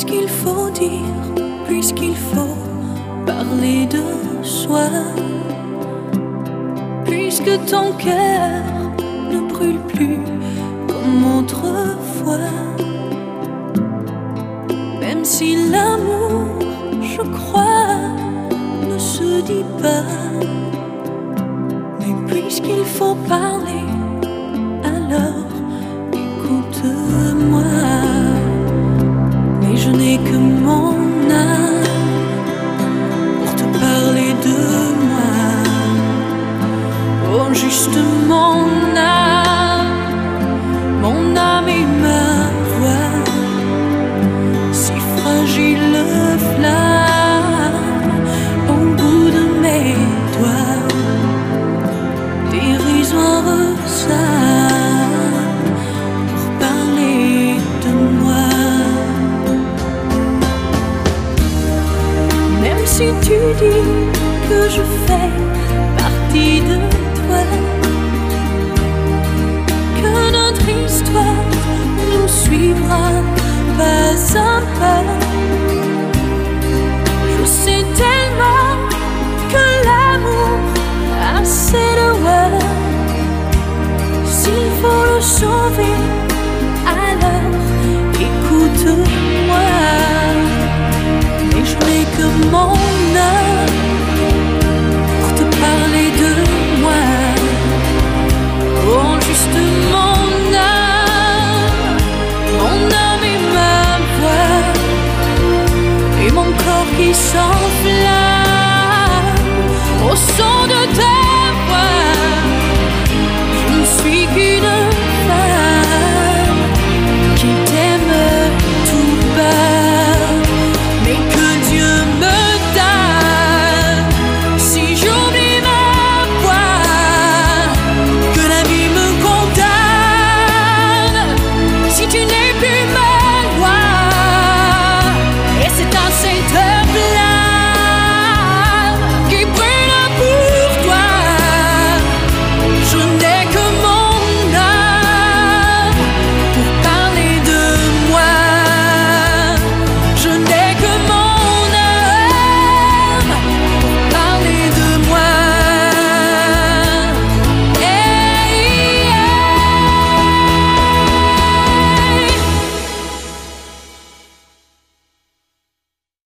puisqu'il faut dire, puisqu'il faut parler de soi, puisque ton cœur ne brûle plus comme autrefois, même si l'amour, je crois, ne se dit pas, mais puisqu'il faut parler, alors écoute-moi. Mais je n'ai que mon âme pour te parler de moi. Oh, juste mon âme et ma voix, si fragile flamme au bout de mes doigts, dérisoire ça pour parler de moi. Même si tu dis que je fais partie de toi, que notre histoire nous suivra pas à pas, je sais tellement que l'amour a ses devoirs. S'il faut le sauver,